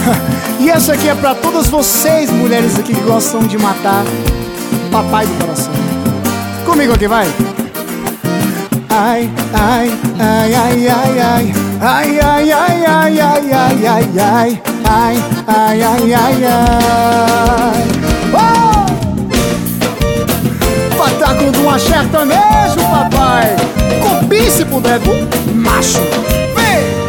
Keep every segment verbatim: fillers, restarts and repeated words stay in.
E essa aqui é pra todas vocês, mulheres aqui que gostam de matar o papai do coração. Comigo aqui, vai. Ai, ai, ai, ai, ai, ai. Ai, ai, ai, ai, ai, ai, ai, ai. Ai, ai, ai, ai, ai. Oh! Pataco de uma sertanejo, papai. Com se puder, com macho. Vem!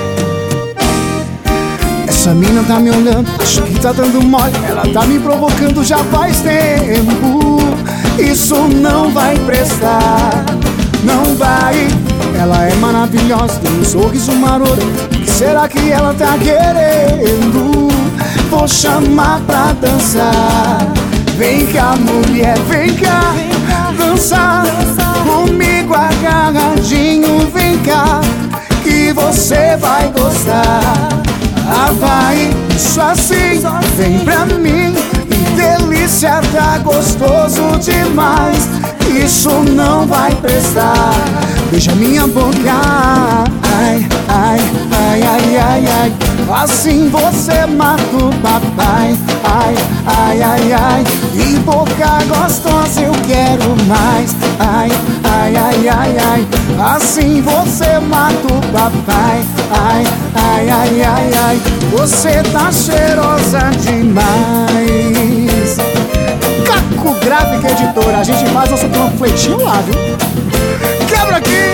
Essa mina tá me olhando, acho que tá dando mole. Ela tá me provocando já faz tempo. Isso não vai prestar, não vai. Ela é maravilhosa, tem um sorriso maroto. O que será que ela tá querendo? Vou chamar pra dançar. Vem cá, mulher, vem cá, dançar comigo agarradinho. Vem cá, que você vai gostar. Ah, vai, isso assim, vem pra mim. Que delícia, tá gostoso demais. Isso não vai prestar. Beija minha boca. Ai, ai, ai, ai, ai, ai. Assim você mata o papai. Ai, ai, ai, ai. E boca gostosa eu quero mais. Ai, ai, ai, ai, ai. Assim você mata o papai. Ai, ai, ai, ai, ai. Você tá cheirosa demais. Caco Gráfica Editora, a gente faz nosso panfletinho lá, viu? Quebra aqui!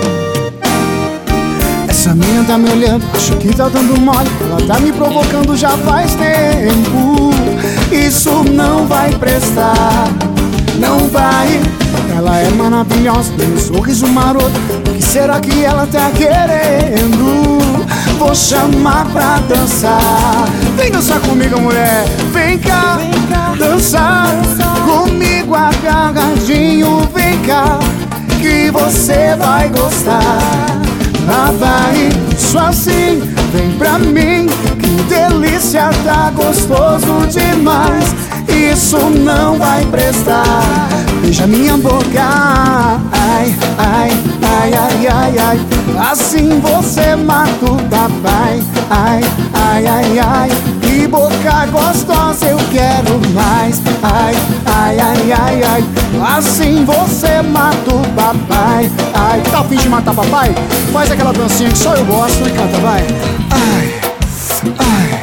Essa mina tá me olhando, acho que tá dando mole. Ela tá me provocando já faz tempo. Isso não vai prestar, não vai. Ela é maravilhosa, tem um sorriso maroto. O que será que ela tá querendo? Vou chamar pra dançar. Vem dançar comigo, mulher. Vem cá, vem cá dançar, dançar comigo agarradinho. Vem cá, que você vai gostar. Ah, vai, isso assim, vem pra mim. Que delícia, tá gostoso demais. Isso não vai prestar. Beija minha boca. Ai, ai, ai, ai, ai, ai. Assim você mata o papai. Ai, ai, ai, ai. Que boca gostosa eu quero mais. Ai, ai, ai, ai, ai. Assim você mata o papai. Ai, tá a fim de matar papai? Faz aquela dancinha que só eu gosto e canta, vai. Ai, ai.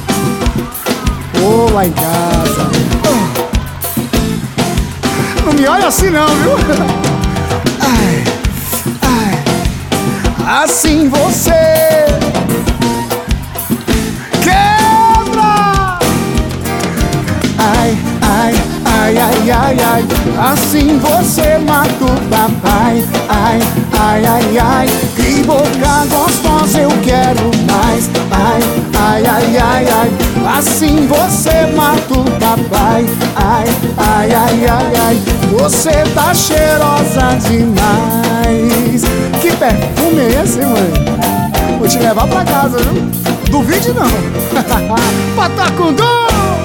Ô, lá em casa. Oh. Não me olha assim não, viu? Ai, ai. Assim você quebra. Ai, ai, ai, ai, ai, ai. Assim você mata o papai. Ai, ai, ai, ai. Que boca gostosa eu quero mais. Ai, ai, ai, ai, ai. Assim você mata o papai. Ai, ai, ai, ai, ai. Você tá cheirosa demais. Que perfume é esse, mãe? Vou te levar pra casa, viu? Duvide não. Patacundum!